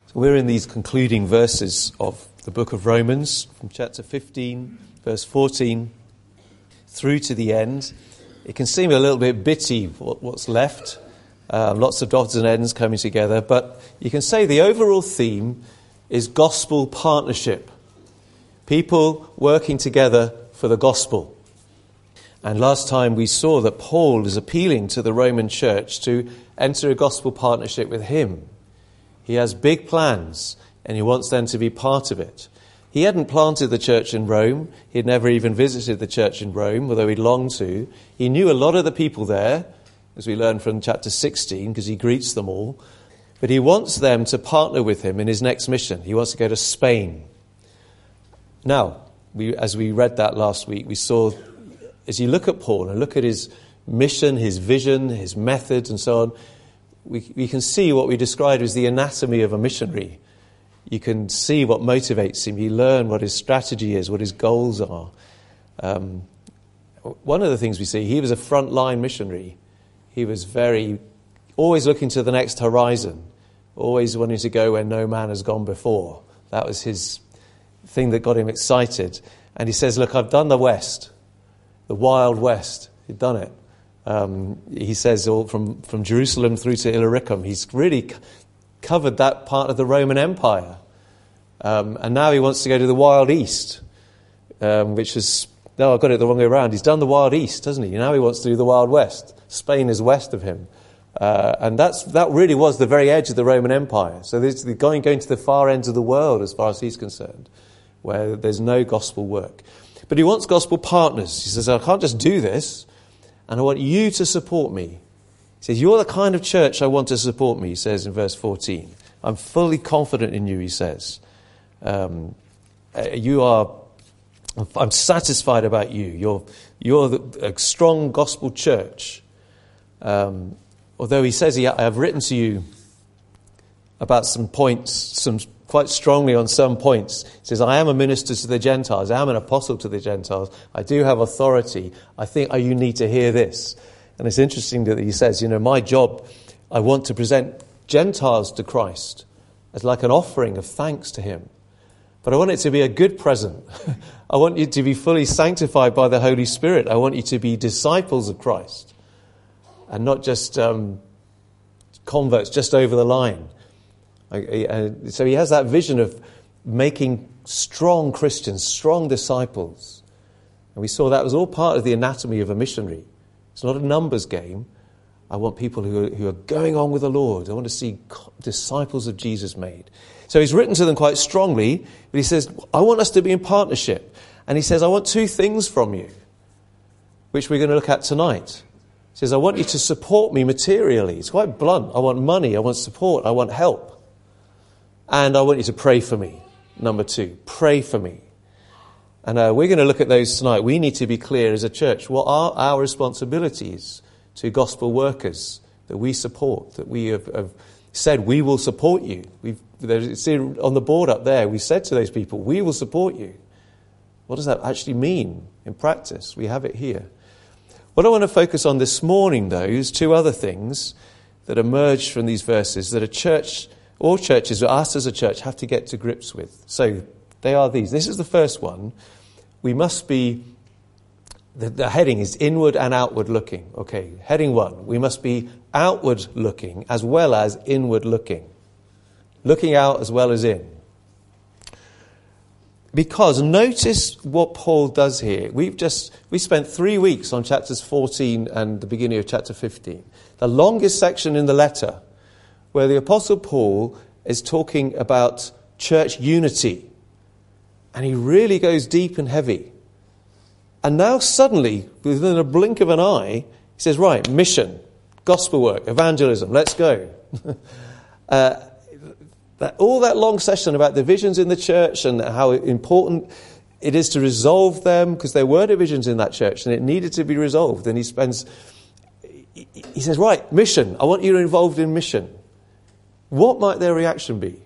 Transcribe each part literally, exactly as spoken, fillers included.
So we're in these concluding verses of the book of Romans, from chapter fifteen, verse fourteen, through to the end. It can seem a little bit bitty what, what's left, uh, lots of odds and ends coming together, but you can say the overall theme is gospel partnership. People working together for the gospel. And last time we saw that Paul is appealing to the Roman church to enter a gospel partnership with him. He has big plans, and he wants them to be part of it. He hadn't planted the church in Rome. He had never even visited the church in Rome, although he longed to. He knew a lot of the people there, as we learn from chapter sixteen, because he greets them all. But he wants them to partner with him in his next mission. He wants to go to Spain. Now, we, as we read that last week, we saw, as you look at Paul and look at his mission, his vision, his methods and so on, we, we can see what we described as the anatomy of a missionary. You can see what motivates him. You learn what his strategy is, what his goals are. Um, one of the things we see, he was a frontline missionary. He was very, always looking to the next horizon, always wanting to go where no man has gone before. That was his thing that got him excited. And he says, look, I've done the West, the Wild West. He'd done it. Um, he says all from, from Jerusalem through to Illyricum. He's really c- covered that part of the Roman Empire. Um, and now he wants to go to the Wild East, um, which is, no, I got it the wrong way around. He's done the Wild East, hasn't he? Now he wants to do the Wild West. Spain is west of him. Uh, and that's that really was the very edge of the Roman Empire. So there's the going, going to the far ends of the world as far as he's concerned, where there's no gospel work. But he wants gospel partners. He says, I can't just do this, and I want you to support me. He says, you're the kind of church I want to support me, he says in verse fourteen. I'm fully confident in you, he says. Um, you are, I'm satisfied about you. You're, you're the, a strong gospel church. Um, although he says, he, I have written to you about some points, some quite strongly on some points. He says, I am a minister to the Gentiles. I am an apostle to the Gentiles. I do have authority. I think oh, you need to hear this. And it's interesting that he says, you know, my job, I want to present Gentiles to Christ as like an offering of thanks to him. But I want it to be a good present. I want you to be fully sanctified by the Holy Spirit. I want you to be disciples of Christ and not just um, converts just over the line. So he has that vision of making strong Christians, strong disciples. And we saw that was all part of the anatomy of a missionary. It's not a numbers game. I want people who are, who are going on with the Lord. I want to see disciples of Jesus made. So he's written to them quite strongly, but he says, I want us to be in partnership. And he says, I want two things from you, which we're going to look at tonight. He says, I want you to support me materially. It's quite blunt. I want money. I want support. I want help. And I want you to pray for me. Number two, pray for me. And uh, we're going to look at those tonight. We need to be clear as a church. What are our responsibilities to gospel workers that we support, that we have, have said we will support you? We've it's on the board up there. We said to those people, we will support you. What does that actually mean in practice? We have it here. What I want to focus on this morning, though, is two other things that emerge from these verses that a church... all churches, us as a church, have to get to grips with. So they are these. This is the first one. We must be, the, the heading is inward and outward looking. Okay, heading one. We must be outward looking as well as inward looking. Looking out as well as in. Because notice what Paul does here. We've just, we spent three weeks on chapters fourteen and the beginning of chapter fifteen. The longest section in the letter, where the Apostle Paul is talking about church unity. And he really goes deep and heavy. And now suddenly, within a blink of an eye, he says, right, mission, gospel work, evangelism, let's go. uh, that, all that long session about divisions in the church and how important it is to resolve them, because there were divisions in that church and it needed to be resolved. And he spends, he says, right, mission, I want you involved in mission. What might their reaction be?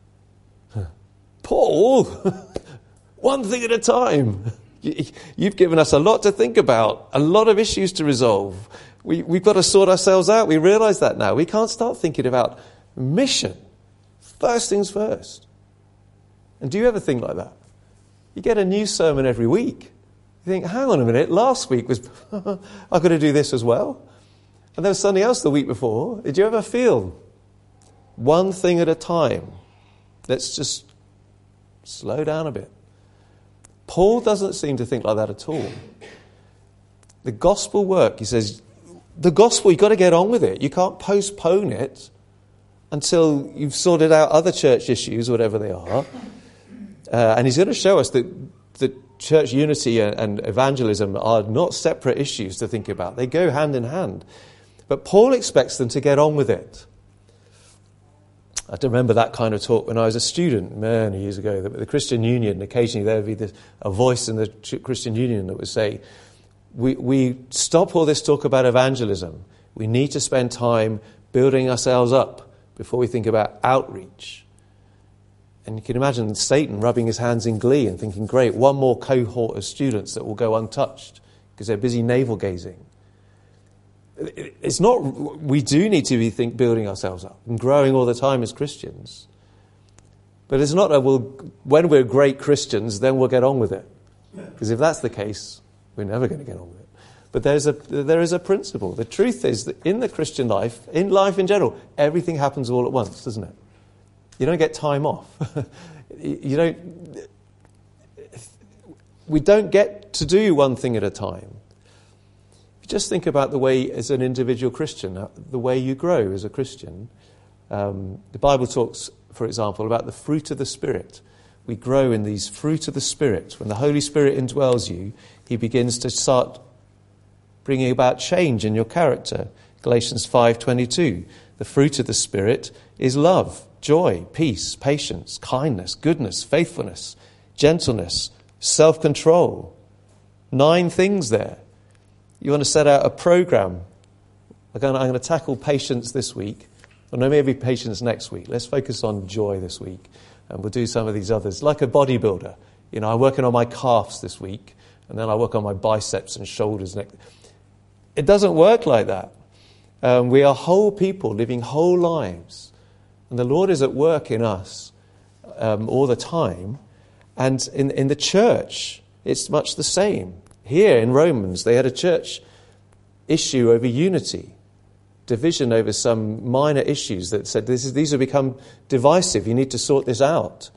Paul, one thing at a time. You've given us a lot to think about, a lot of issues to resolve. We, we've got to sort ourselves out. We realise that now. We can't start thinking about mission. First things first. And do you ever think like that? You get a new sermon every week. You think, hang on a minute, last week was, I've got to do this as well. And there was something else the week before. Did you ever feel one thing at a time? Let's just slow down a bit. Paul doesn't seem to think like that at all. The gospel work, he says, the gospel, you've got to get on with it. You can't postpone it until you've sorted out other church issues, whatever they are. Uh, and he's going to show us that, that church unity and, and evangelism are not separate issues to think about. They go hand in hand. But Paul expects them to get on with it. I remember that kind of talk when I was a student many years ago. The, the Christian Union, occasionally there would be this, a voice in the Christian Union that would say, we, we stop all this talk about evangelism. We need to spend time building ourselves up before we think about outreach. And you can imagine Satan rubbing his hands in glee and thinking, great, one more cohort of students that will go untouched because they're busy navel-gazing. It's not, we do need to be think building ourselves up and growing all the time as Christians. But it's not a, well, when we're great Christians, then we'll get on with it. Because if that's the case, we're never going to get on with it. But there's a, there is a principle. The truth is that in the Christian life, in life in general, everything happens all at once, doesn't it? You don't get time off. you don't. We don't get to do one thing at a time. Just think about the way, as an individual Christian, the way you grow as a Christian. Um, the Bible talks, for example, about the fruit of the Spirit. We grow in these fruit of the Spirit. When the Holy Spirit indwells you, he begins to start bringing about change in your character. Galatians five twenty-two. The fruit of the Spirit is love, joy, peace, patience, kindness, goodness, faithfulness, gentleness, self-control. Nine things there. You want to set out a program. I'm going, to, I'm going to tackle patience this week. Or no, maybe patience next week. Let's focus on joy this week. And we'll do some of these others. Like a bodybuilder. You know, I'm working on my calves this week. And then I work on my biceps and shoulders next. It doesn't work like that. Um, we are whole people living whole lives. And the Lord is at work in us um, all the time. And in, in the church, it's much the same. Here in Romans, they had a church issue over unity, division over some minor issues that said this is, these have become divisive. You need to sort this out.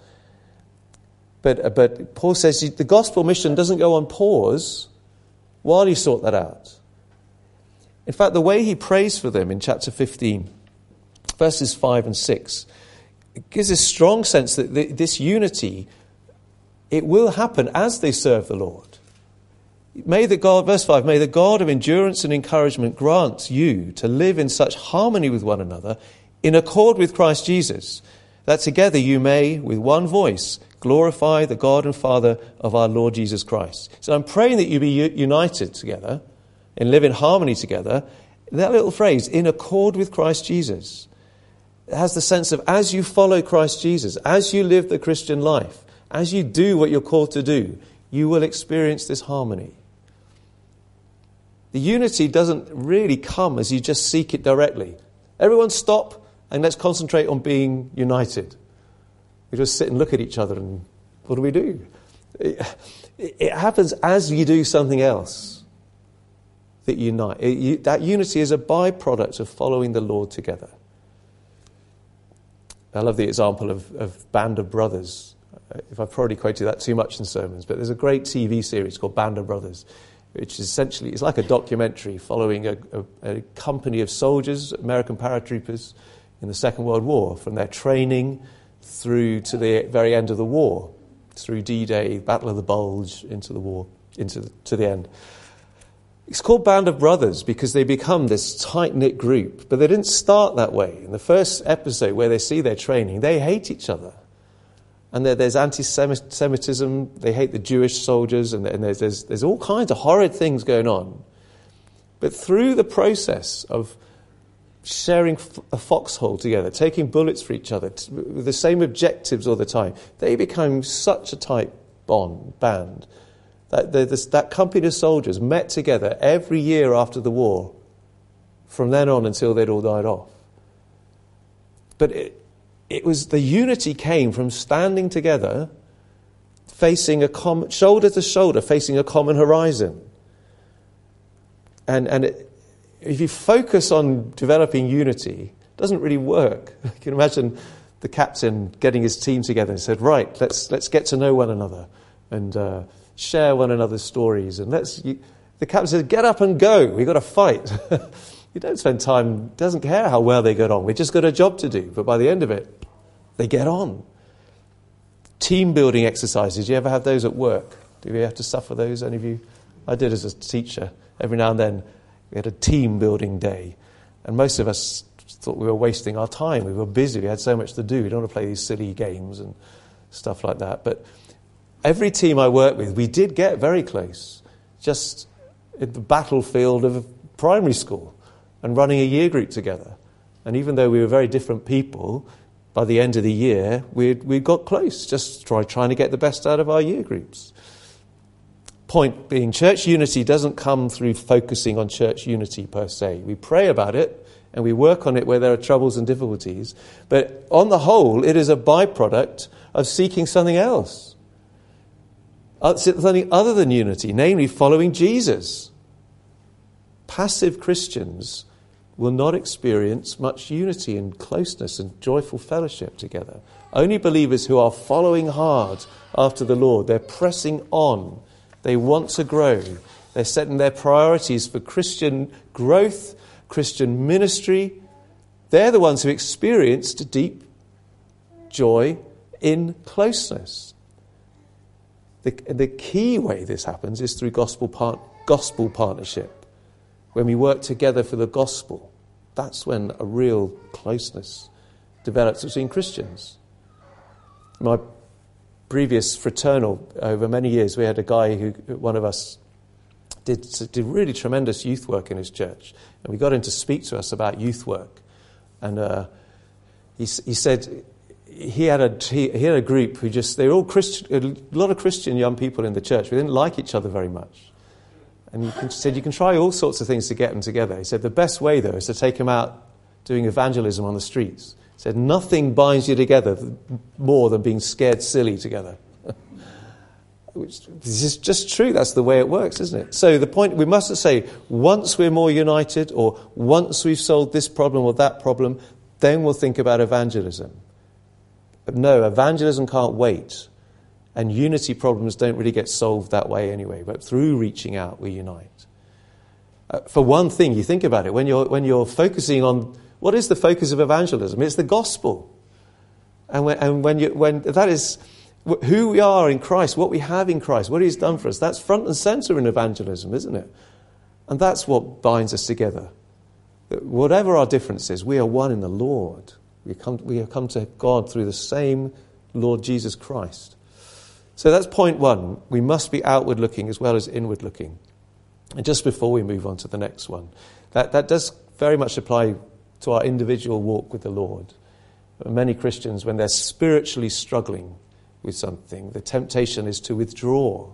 But, but Paul says the gospel mission doesn't go on pause while you sort that out. In fact, the way he prays for them in chapter fifteen, verses five and six, it gives a strong sense that this unity, it will happen as they serve the Lord. May the God, verse five, may the God of endurance and encouragement grant you to live in such harmony with one another, in accord with Christ Jesus, that together you may, with one voice, glorify the God and Father of our Lord Jesus Christ. So I'm praying that you be united together and live in harmony together. That little phrase, in accord with Christ Jesus, it has the sense of as you follow Christ Jesus, as you live the Christian life, as you do what you're called to do, you will experience this harmony. The unity doesn't really come as you just seek it directly. Everyone stop and let's concentrate on being united. We just sit and look at each other and what do we do? It, it happens as you do something else that unite. It, you, that unity is a byproduct of following the Lord together. I love the example of, of Band of Brothers. If I've probably quoted that too much in sermons, but there's a great T V series called Band of Brothers, which is essentially, it's like a documentary following a, a, a company of soldiers, American paratroopers in the Second World War, from their training through to the very end of the war, through D-Day, Battle of the Bulge, into the war, into the, to the end. It's called Band of Brothers because they become this tight-knit group, but they didn't start that way. In the first episode where they see their training, they hate each other. And there, there's anti-Semitism, they hate the Jewish soldiers, and, and there's, there's, there's all kinds of horrid things going on. But through the process of sharing a foxhole together, taking bullets for each other, t- with the same objectives all the time, they become such a tight bond, band, that the, this, that company of soldiers met together every year after the war, from then on until they'd all died off. But it, it was the unity came from standing together, facing a common, shoulder to shoulder, facing a common horizon. And and it, if you focus on developing unity, it doesn't really work. You can imagine the captain getting his team together and said, right, let's let's get to know one another and uh, share one another's stories. And let's. You, the captain says, get up and go. We've got to fight. You don't spend time, doesn't care how well they get on. We've just got a job to do. But by the end of it, they get on. Team building exercises. Do you ever have those at work? Do you have to suffer those, any of you? I did as a teacher. Every now and then we had a team building day. And most of us thought we were wasting our time. We were busy. We had so much to do. We don't want to play these silly games and stuff like that. But every team I worked with, we did get very close. Just in the battlefield of primary school and running a year group together. And even though we were very different people, by the end of the year, we we got close, just try, trying to get the best out of our year groups. Point being, church unity doesn't come through focusing on church unity per se. We pray about it and we work on it where there are troubles and difficulties. But on the whole, it is a byproduct of seeking something else. Something other than unity, namely following Jesus. Passive Christians will not experience much unity and closeness and joyful fellowship together. Only believers who are following hard after the Lord, they're pressing on, they want to grow, they're setting their priorities for Christian growth, Christian ministry. They're the ones who experienced deep joy in closeness. The, the key way this happens is through gospel part, gospel partnership. When we work together for the gospel, that's when a real closeness develops between Christians. My previous fraternal, over many years, we had a guy who, one of us, did, did really tremendous youth work in his church. And we got him to speak to us about youth work. And uh, he, he said he had, a, he, he had a group who just, they were all Christian, a lot of Christian young people in the church. We didn't like each other very much. And he said, you can try all sorts of things to get them together. He said, the best way, though, is to take them out doing evangelism on the streets. He said, nothing binds you together more than being scared silly together. Which is just true. That's the way it works, isn't it? So the point, we mustn't say, once we're more united, or once we've solved this problem or that problem, then we'll think about evangelism. But no, evangelism can't wait. And unity problems don't really get solved that way anyway. But through reaching out, we unite. Uh, for one thing, you think about it, when you're when you're focusing on, what is the focus of evangelism? It's the gospel. And when, and when, you, when that is who we are in Christ, what we have in Christ, what He's done for us, that's front and center in evangelism, isn't it? And that's what binds us together. Whatever our differences, we are one in the Lord. We come, we have come to God through the same Lord Jesus Christ. So that's point one. We must be outward looking as well as inward looking. And just before we move on to the next one, that, that does very much apply to our individual walk with the Lord. Many Christians, when they're spiritually struggling with something, the temptation is to withdraw.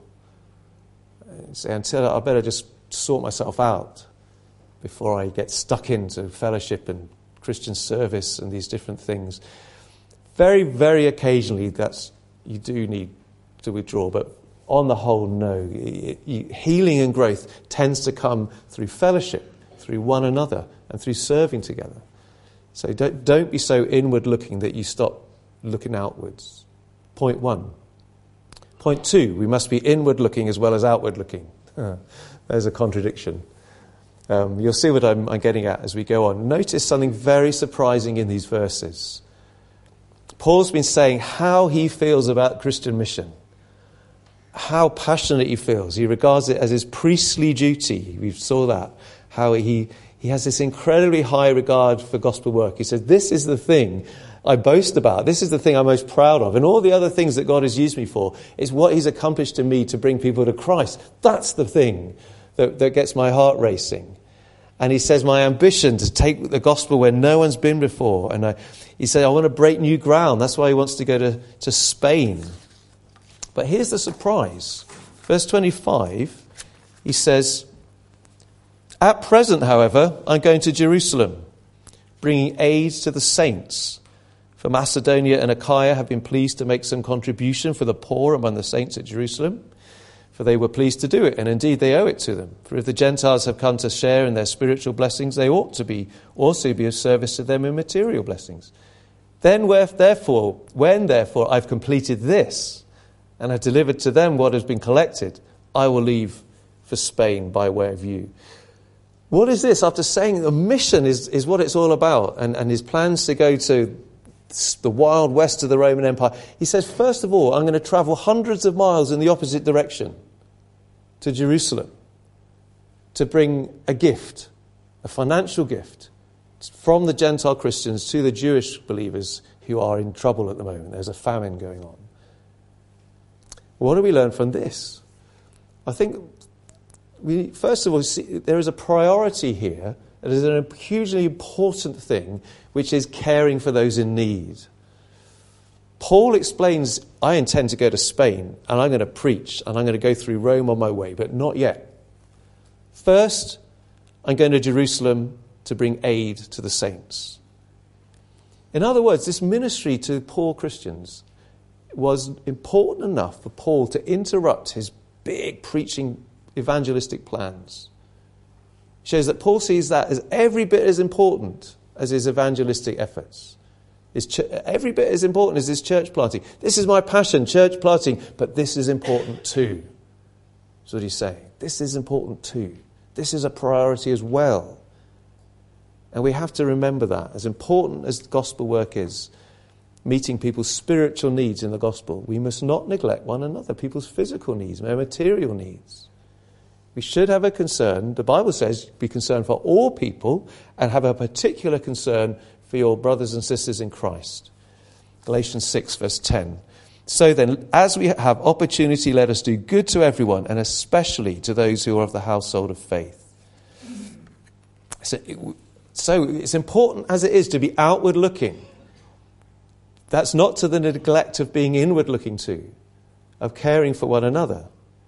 And say, until I better just sort myself out before I get stuck into fellowship and Christian service and these different things. Very, very occasionally, that's you do need to withdraw, but on the whole, no. Healing and growth tends to come through fellowship, through one another, and through serving together. So don't, don't be so inward looking that you stop looking outwards. Point one. Point two, we must be inward looking as well as outward looking. There's a contradiction. Um, you'll see what I'm, I'm getting at as we go on. Notice something very surprising in these verses. Paul's been saying how he feels about Christian mission. How passionate he feels. He regards it as his priestly duty. We saw that. How he, he has this incredibly high regard for gospel work. He says, this is the thing I boast about. This is the thing I'm most proud of. And all the other things that God has used me for is what He's accomplished in me to bring people to Christ. That's the thing that, that gets my heart racing. And he says, my ambition to take the gospel where no one's been before. And I, he said, I want to break new ground. That's why he wants to go to, to Spain. But here's the surprise. Verse twenty-five, he says, at present, however, I'm going to Jerusalem, bringing aid to the saints For Macedonia and Achaia have been pleased to make some contribution for the poor among the saints at Jerusalem, for they were pleased to do it, and indeed they owe it to them. For if the Gentiles have come to share in their spiritual blessings, they ought to be also be of service to them in material blessings. Then, where, therefore, when therefore I've completed this, and have delivered to them what has been collected, I will leave for Spain by way of you. What is this? After saying the mission is, is what it's all about, and, and his plans to go to the wild west of the Roman Empire, he says, first of all, I'm going to travel hundreds of miles in the opposite direction to Jerusalem to bring a gift, a financial gift, from the Gentile Christians to the Jewish believers who are in trouble at the moment. There's a famine going on. What do we learn from this? I think, we first of all, see there is a priority here. It is a hugely important thing, which is caring for those in need. Paul explains, I intend to go to Spain, and I'm going to preach, and I'm going to go through Rome on my way, but not yet. First, I'm going to Jerusalem to bring aid to the saints. In other words, this ministry to poor Christians was important enough for Paul to interrupt his big preaching evangelistic plans. It shows that Paul sees that as every bit as important as his evangelistic efforts. His ch- every bit as important as his church planting. This is my passion, church planting, but this is important too. That's what he's saying. This is important too. This is a priority as well. And we have to remember that. As important as gospel work is, meeting people's spiritual needs in the gospel, we must not neglect one another, people's physical needs, their material needs. We should have a concern, the Bible says, be concerned for all people and have a particular concern for your brothers and sisters in Christ. Galatians six, verse ten. So then, as we have opportunity, let us do good to everyone, and especially to those who are of the household of faith. So, it, so it's important as it is to be outward looking. That's not to the neglect of being inward looking too, of caring for one another.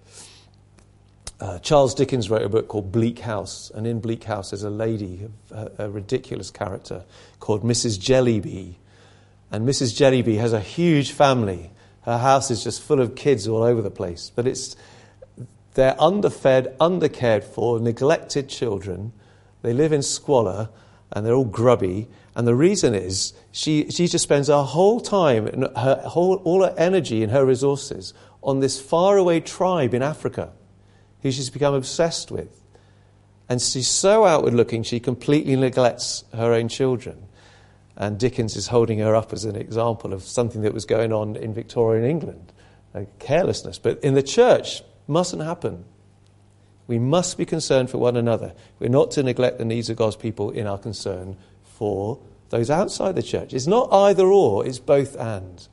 Uh, Charles Dickens wrote a book called Bleak House, and in Bleak House there's a lady, a, a ridiculous character called Missus Jellyby. And Missus Jellyby has a huge family. Her house is just full of kids all over the place. But it's they're underfed, undercared for, neglected children. They live in squalor, and they're all grubby. And the reason is she she just spends her whole time and her whole all her energy and her resources on this faraway tribe in Africa, who she's become obsessed with. And she's so outward looking, she completely neglects her own children. And Dickens is holding her up as an example of something that was going on in Victorian England, like carelessness. But in the church, mustn't happen. We must be concerned for one another. We're not to neglect the needs of God's people in our concern for those outside the church. It's not either or, it's both and.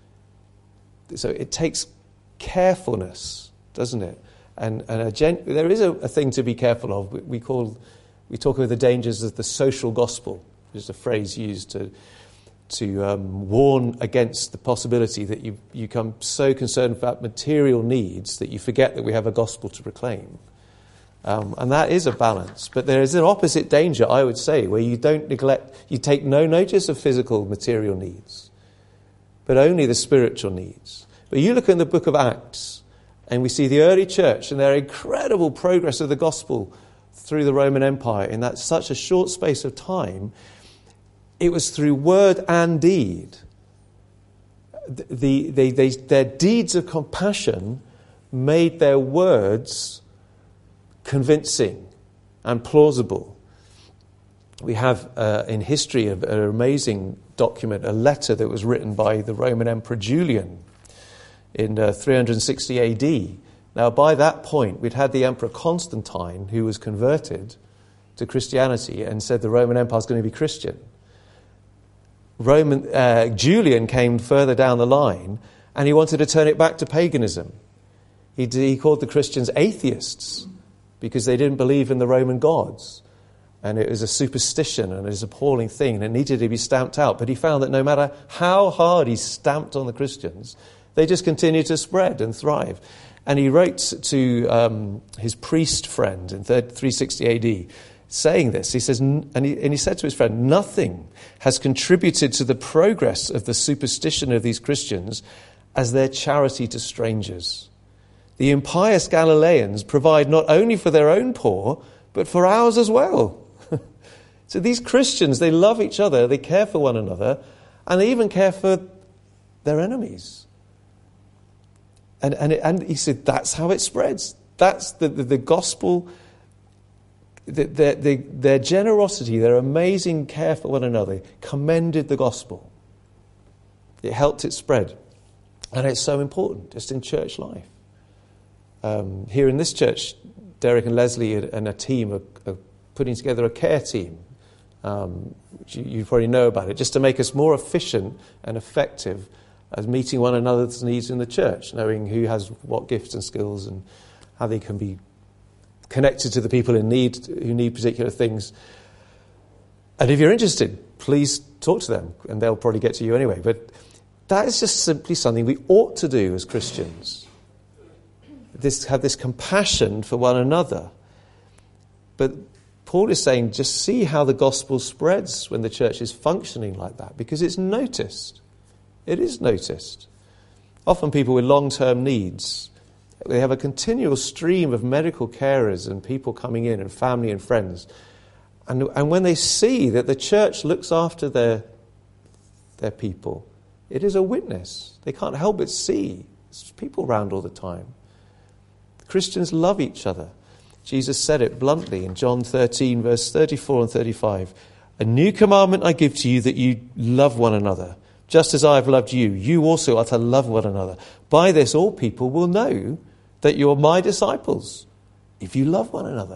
So it takes carefulness, doesn't it? And, and a gen- there is a, a thing to be careful of. We, we call, we talk about the dangers of the social gospel, which is a phrase used to to um, warn against the possibility that you you become so concerned about material needs that you forget that we have a gospel to proclaim. Um, and that is a balance. But there is an opposite danger, I would say, where you don't neglect, you take no notice of physical material needs, but only the spiritual needs. But you look in the book of Acts, and we see the early church and their incredible progress of the gospel through the Roman Empire in that such a short space of time. It was through word and deed. The, they, they, their deeds of compassion made their words convincing and plausible. We have uh, in history an amazing document, a letter that was written by the Roman Emperor Julian in uh, three hundred sixty A D. Now, by that point, we'd had the Emperor Constantine, who was converted to Christianity and said the Roman Empire is going to be Christian. Roman uh, Julian came further down the line, and he wanted to turn it back to paganism. He, he called the Christians atheists because they didn't believe in the Roman gods. And it was a superstition and it was an appalling thing, and it needed to be stamped out. But he found that no matter how hard he stamped on the Christians, they just continued to spread and thrive. And he wrote to um, his priest friend in three sixty A D, saying this. He says, and he, and he said to his friend, nothing has contributed to the progress of the superstition of these Christians as their charity to strangers. The impious Galileans provide not only for their own poor, but for ours as well. So these Christians, they love each other, they care for one another, and they even care for their enemies. And and, it, and he said, that's how it spreads. That's the, the, the gospel, the, the, the, their generosity, their amazing care for one another commended the gospel. It helped it spread. And it's so important, just in church life. Um, here in this church, Derek and Leslie and a team are, are putting together a care team. Um, which you, you probably know about it, just to make us more efficient and effective as meeting one another's needs in the church, knowing who has what gifts and skills and how they can be connected to the people in need who need particular things. And if you're interested, please talk to them, and they'll probably get to you anyway. But that is just simply something we ought to do as Christians. This, have this compassion for one another. But Paul is saying, just see how the gospel spreads when the church is functioning like that, because it's noticed. It is noticed. Often people with long-term needs, they have a continual stream of medical carers and people coming in and family and friends. And, and when they see that the church looks after their, their people, it is a witness. They can't help but see. There's people around all the time. Christians love each other. Jesus said it bluntly in John thirteen, verse thirty-four and thirty-five. A new commandment I give to you, that you love one another. Just as I have loved you, you also are to love one another. By this all people will know that you are my disciples, if you love one another.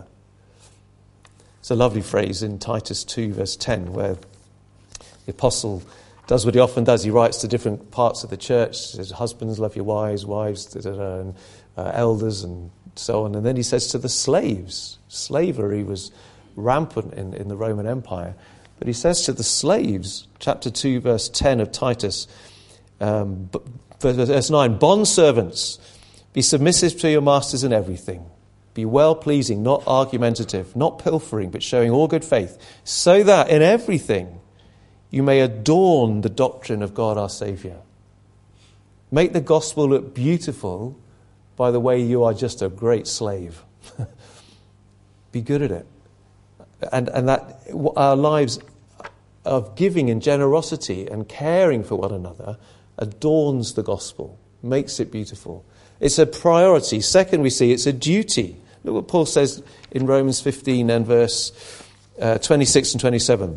It's a lovely phrase in Titus two, verse ten, where the apostle does what he often does. He writes to different parts of the church. He says, husbands, love your wives, wives, da, da, da, and uh, elders, and so on. And then he says to the slaves, slavery was rampant in, in the Roman Empire. But he says to the slaves, chapter two, verse ten of Titus, um, verse nine, bondservants, be submissive to your masters in everything. Be well-pleasing, not argumentative, not pilfering, but showing all good faith, so that in everything you may adorn the doctrine of God our Saviour. Make the gospel look beautiful by the way you are just a great slave. Be good at it. And and that our lives of giving and generosity and caring for one another adorns the gospel, makes it beautiful. It's a priority. Second, we see it's a duty. Look what Paul says in Romans fifteen and verse uh, twenty-six and twenty-seven.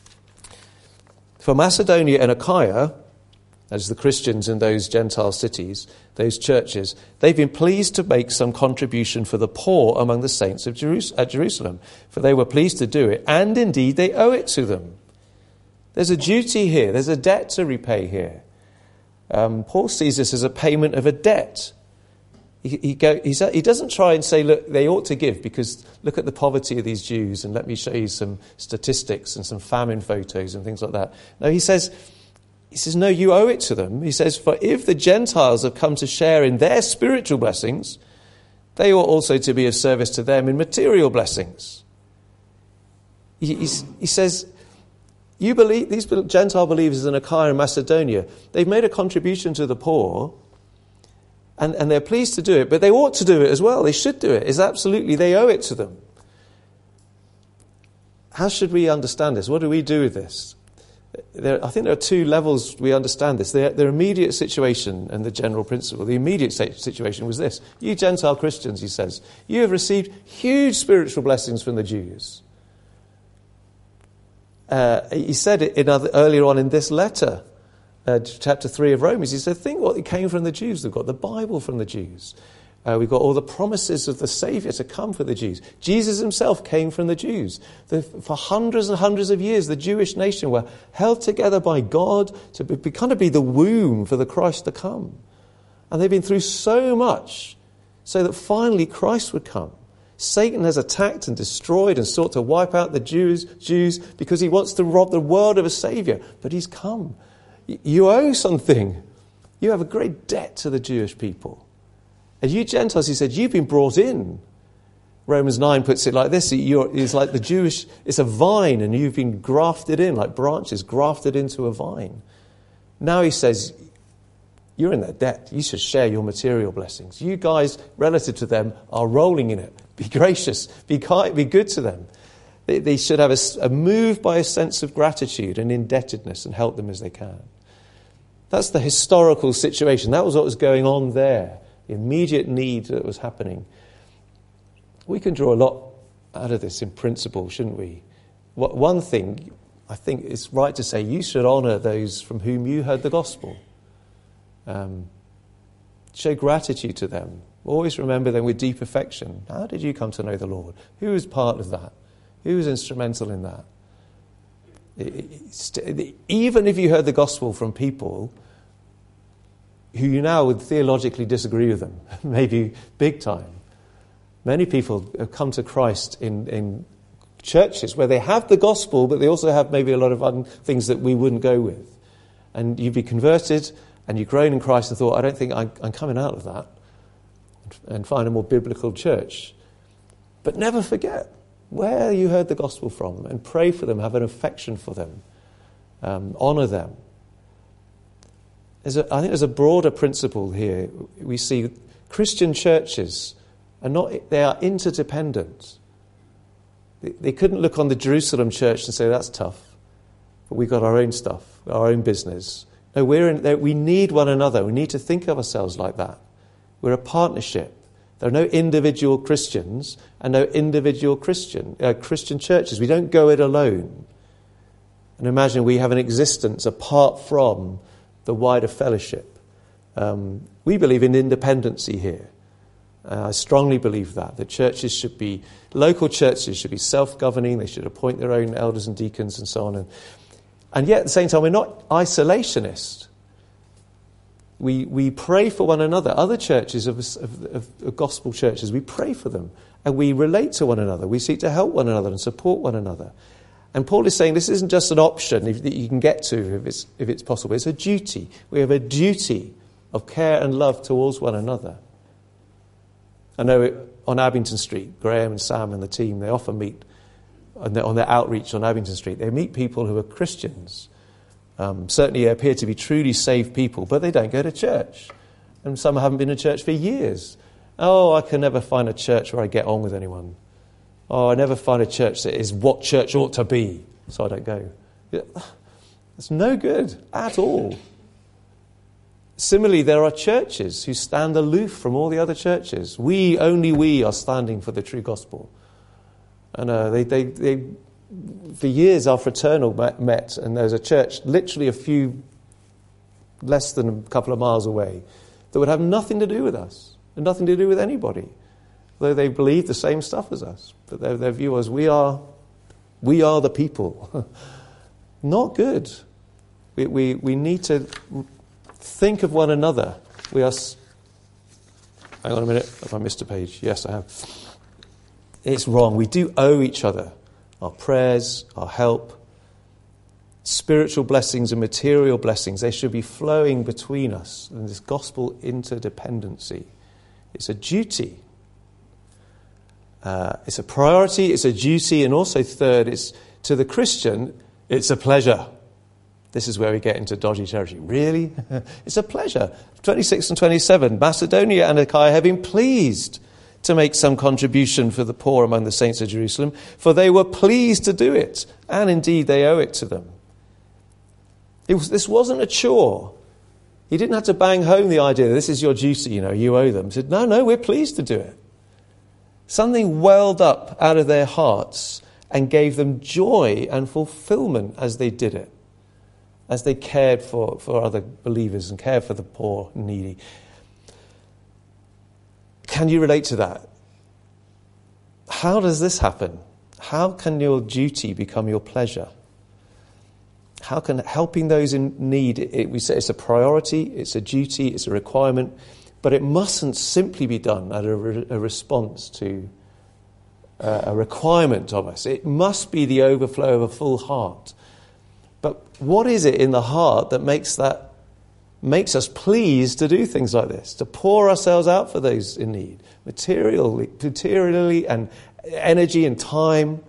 For Macedonia and Achaia, as the Christians in those Gentile cities, those churches, they've been pleased to make some contribution for the poor among the saints of Jerus- at Jerusalem, for they were pleased to do it, and indeed they owe it to them. There's a duty here, there's a debt to repay here. Um, Paul sees this as a payment of a debt. He, he, go, he's, he doesn't try and say, look, they ought to give, because look at the poverty of these Jews, and let me show you some statistics and some famine photos and things like that. No, he says... He says, no, you owe it to them. He says, for if the Gentiles have come to share in their spiritual blessings, they ought also to be of service to them in material blessings. He, he says, you believe, these Gentile believers in Achaia and Macedonia, they've made a contribution to the poor, and, and they're pleased to do it, but they ought to do it as well. They should do it. It's absolutely, they owe it to them. How should we understand this? What do we do with this? There, I think there are two levels we understand this. Their, their immediate situation and the general principle. The immediate situation was this. You Gentile Christians, he says, you have received huge spiritual blessings from the Jews. Uh, he said it in other, earlier on in this letter, uh, chapter three of Romans. He said, think what came from the Jews. They've got the Bible from the Jews. Uh, we've got all the promises of the Saviour to come for the Jews. Jesus himself came from the Jews. The, for hundreds and hundreds of years, the Jewish nation were held together by God to be, be, kind of be the womb for the Christ to come. And they've been through so much so that finally Christ would come. Satan has attacked and destroyed and sought to wipe out the Jews, Jews because he wants to rob the world of a Saviour. But he's come. You owe something. You have a great debt to the Jewish people. And you Gentiles, he said, you've been brought in. Romans nine puts it like this. You're, it's like the Jewish, it's a vine and you've been grafted in, like branches grafted into a vine. Now he says, you're in their debt. You should share your material blessings. You guys, relative to them, are rolling in it. Be gracious. Be kind. Be good to them. They, they should have a, a move by a sense of gratitude and indebtedness and help them as they can. That's the historical situation. That was what was going on there. The immediate need that was happening. We can draw a lot out of this in principle, shouldn't we? What, one thing, I think it's right to say, you should honour those from whom you heard the gospel. Um, show gratitude to them. Always remember them with deep affection. How did you come to know the Lord? Who was part of that? Who was instrumental in that? It, it, even if you heard the gospel from people who you now would theologically disagree with them, maybe big time. Many people have come to Christ in, in churches where they have the gospel, but they also have maybe a lot of other things that we wouldn't go with. And you'd be converted, and you've grown in Christ and thought, I don't think I'm, I'm coming out of that, and find a more biblical church. But never forget where you heard the gospel from, and pray for them, have an affection for them, um, honour them. There's a, I think there's a broader principle here. We see Christian churches are not, they are interdependent. They, they couldn't look on the Jerusalem church and say, that's tough, but we've got our own stuff, our own business. No, we're in, we need one another. We need to think of ourselves like that. We're a partnership. There are no individual Christians and no individual Christian uh, Christian churches. We don't go it alone. And imagine we have an existence apart from the wider fellowship. Um, we believe in independency here. Uh, I strongly believe that. The churches should be, local churches should be self-governing. They should appoint their own elders and deacons and so on. And, and yet at the same time, we're not isolationist. We we pray for one another. Other churches of, of, of, of gospel churches, we pray for them. And we relate to one another. We seek to help one another and support one another. And Paul is saying this isn't just an option if, that you can get to if it's, if it's possible. It's a duty. We have a duty of care and love towards one another. I know on Abington Street, Graham and Sam and the team, they often meet on their, on their outreach on Abington Street. They meet people who are Christians. Um, certainly appear to be truly saved people, but they don't go to church. And some haven't been to church for years. Oh, I can never find a church where I get on with anyone. Oh, I never find a church that is what church ought to be, so I don't go. It's no good at all. Similarly, there are churches who stand aloof from all the other churches. We, only we, are standing for the true gospel. And uh, they, they, they, for years, our fraternal met, and there's a church literally a few, less than a couple of miles away, that would have nothing to do with us, and nothing to do with anybody, though they believe the same stuff as us. But their, their view was, we are, we are the people. Not good. We, we, we need to think of one another. We are... Hang on a minute. Have I missed a page? Yes, I have. It's wrong. We do owe each other our prayers, our help, spiritual blessings and material blessings. They should be flowing between us in this gospel interdependency. It's a duty. Uh, it's a priority, it's a duty, and also third, it's to the Christian, it's a pleasure. This is where we get into dodgy territory. Really? It's a pleasure. twenty-six and twenty-seven, Macedonia and Achaia have been pleased to make some contribution for the poor among the saints of Jerusalem, for they were pleased to do it, and indeed they owe it to them. It was, this wasn't a chore. He didn't have to bang home the idea, this is your duty, you know, you owe them. He said, no, no, we're pleased to do it. Something welled up out of their hearts and gave them joy and fulfillment as they did it, as they cared for, for other believers and cared for the poor and needy. Can you relate to that? How does this happen? How can your duty become your pleasure? How can helping those in need, it, we say it's a priority, it's a duty, it's a requirement, but it mustn't simply be done as a, re, a response to uh, a requirement of us. It must be the overflow of a full heart. But what is it in the heart that makes that makes us pleased to do things like this, to pour ourselves out for those in need, materially, materially and energy and time.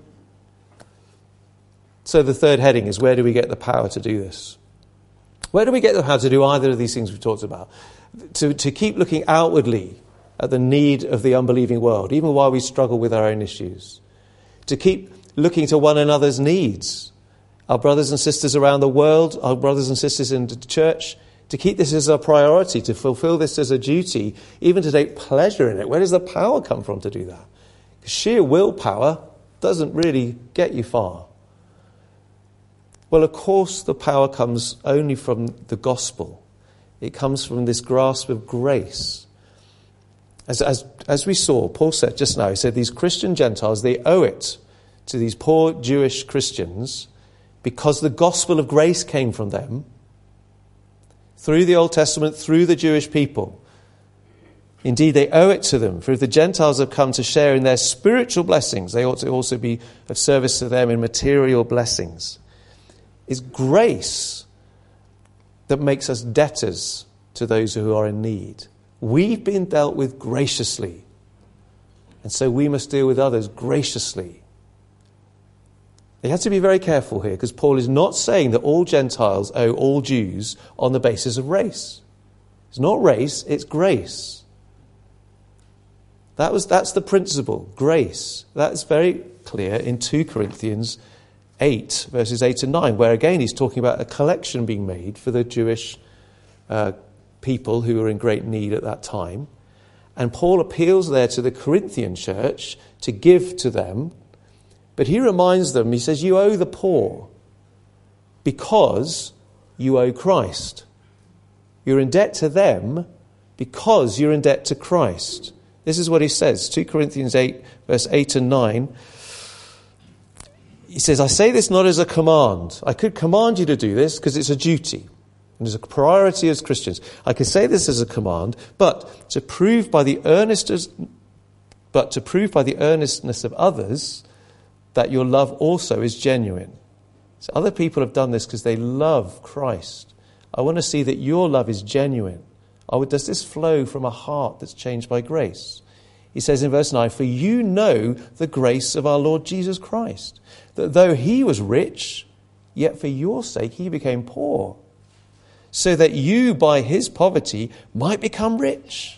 So the third heading is, where do we get the power to do this? Where do we get the power to do either of these things we've talked about? To, to keep looking outwardly at the need of the unbelieving world, even while we struggle with our own issues. To keep looking to one another's needs, our brothers and sisters around the world, our brothers and sisters in the church, to keep this as a priority, to fulfill this as a duty, even to take pleasure in it. Where does the power come from to do that? Because sheer willpower doesn't really get you far. Well, of course, the power comes only from the gospel. It comes from this grasp of grace. As, as, as we saw, Paul said just now, he said these Christian Gentiles, they owe it to these poor Jewish Christians because the gospel of grace came from them through the Old Testament, through the Jewish people. Indeed, they owe it to them. For if the Gentiles have come to share in their spiritual blessings, they ought to also be of service to them in material blessings. It's grace that makes us debtors to those who are in need. We've been dealt with graciously, and so we must deal with others graciously. You have to be very careful here, because Paul is not saying that all Gentiles owe all Jews on the basis of race. It's not race, it's grace. That was that's the principle, grace. That's very clear in two Corinthians eight, verses eight and nine, where again he's talking about a collection being made for the Jewish uh, people who were in great need at that time. And Paul appeals there to the Corinthian church to give to them. But he reminds them, he says, you owe the poor because you owe Christ. You're in debt to them because you're in debt to Christ. This is what he says, two Corinthians eight, verse eight and nine. He says, I say this not as a command. I could command you to do this because it's a duty. And it's a priority as Christians. I could say this as a command, but to prove by the earnestness, but to prove by the earnestness of others that your love also is genuine. So other people have done this because they love Christ. I want to see that your love is genuine. Oh, does this flow from a heart that's changed by grace? He says in verse nine, for you know the grace of our Lord Jesus Christ, that though he was rich, yet for your sake he became poor, so that you by his poverty might become rich.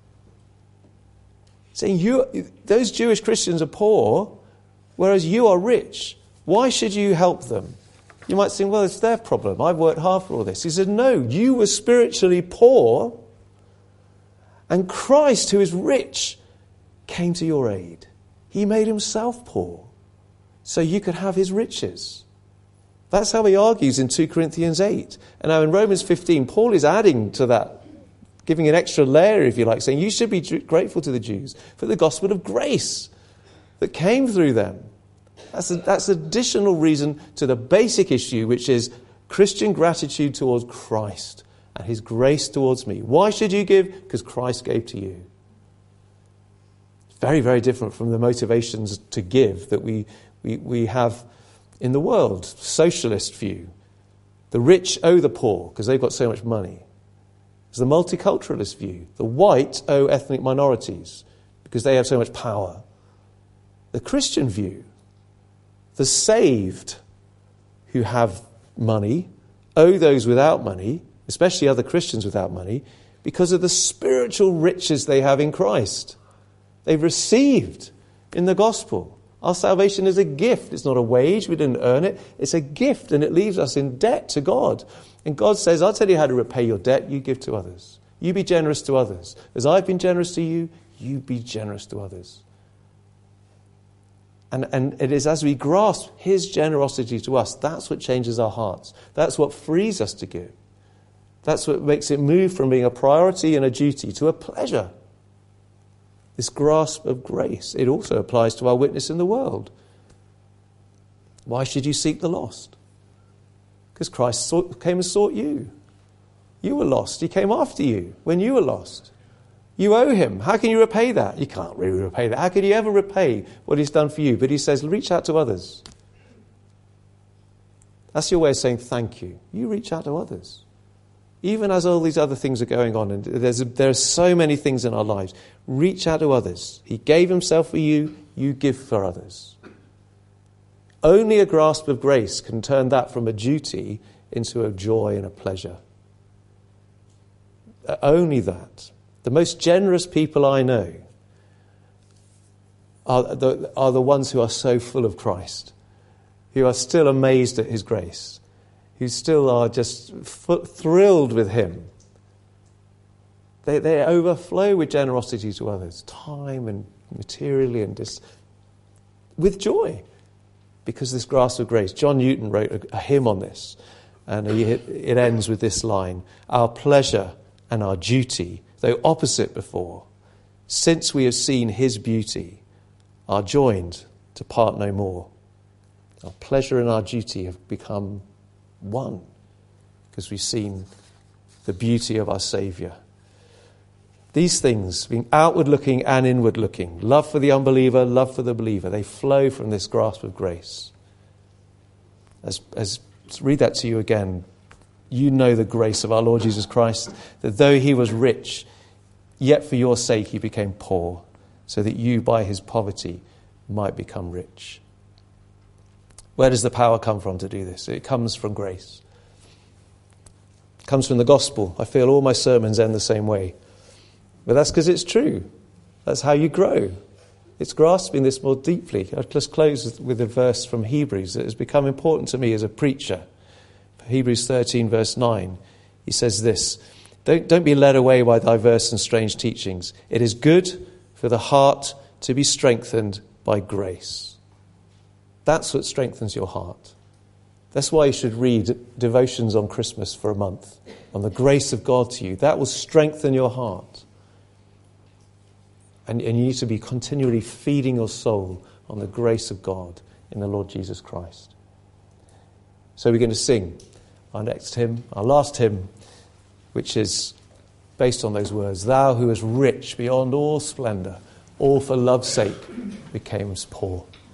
Saying you, those Jewish Christians are poor, whereas you are rich. Why should you help them? You might think, well, it's their problem. I've worked hard for all this. He said, no, you were spiritually poor, and Christ, who is rich, came to your aid. He made himself poor so you could have his riches. That's how he argues in two Corinthians eight. And now in Romans fifteen, Paul is adding to that, giving an extra layer, if you like, saying you should be grateful to the Jews for the gospel of grace that came through them. That's, a, that's additional reason to the basic issue, which is Christian gratitude towards Christ and his grace towards me. Why should you give? Because Christ gave to you. Very, very different from the motivations to give that we, we, we have in the world. Socialist view. The rich owe the poor because they've got so much money. There's the multiculturalist view. The white owe ethnic minorities because they have so much power. The Christian view. The saved who have money owe those without money, especially other Christians without money, because of the spiritual riches they have in Christ. They've received in the gospel. Our salvation is a gift. It's not a wage. We didn't earn it. It's a gift, and it leaves us in debt to God. And God says, I'll tell you how to repay your debt. You give to others. You be generous to others. As I've been generous to you, you be generous to others. And, and it is as we grasp his generosity to us, that's what changes our hearts. That's what frees us to give. That's what makes it move from being a priority and a duty to a pleasure. This grasp of grace. It also applies to our witness in the world. Why should you seek the lost? Because Christ sought, came and sought you. You were lost. He came after you when you were lost. You owe him. How can you repay that? You can't really repay that. How can you ever repay what he's done for you? But he says, reach out to others. That's your way of saying thank you. You reach out to others. Even as all these other things are going on, and there's a, there are so many things in our lives, reach out to others. He gave himself for you, you give for others. Only a grasp of grace can turn that from a duty into a joy and a pleasure. Only that. The most generous people I know are the, are the ones who are so full of Christ, who are still amazed at his grace, who still are just f- thrilled with him. They, they overflow with generosity to others, time and materially, and just with joy, because this grasp of grace. John Newton wrote a, a hymn on this, and he, it ends with this line: our pleasure and our duty, though opposite before, since we have seen his beauty, are joined to part no more. Our pleasure and our duty have become one, because we've seen the beauty of our Saviour. These things, being outward-looking and inward-looking, love for the unbeliever, love for the believer, they flow from this grasp of grace. As, as read that to you again. You know the grace of our Lord Jesus Christ, that though he was rich, yet for your sake he became poor, so that you by his poverty might become rich. Where does the power come from to do this? It comes from grace. It comes from the gospel. I feel all my sermons end the same way. But that's because it's true. That's how you grow. It's grasping this more deeply. I'll just close with a verse from Hebrews that has become important to me as a preacher. Hebrews thirteen, verse nine. He says this: Don't, don't be led away by diverse and strange teachings. It is good for the heart to be strengthened by grace. That's what strengthens your heart. That's why you should read devotions on Christmas for a month, on the grace of God to you. That will strengthen your heart. And, and you need to be continually feeding your soul on the grace of God in the Lord Jesus Christ. So we're going to sing our next hymn, our last hymn, which is based on those words: Thou who is rich beyond all splendour, all for love's sake becamest poor.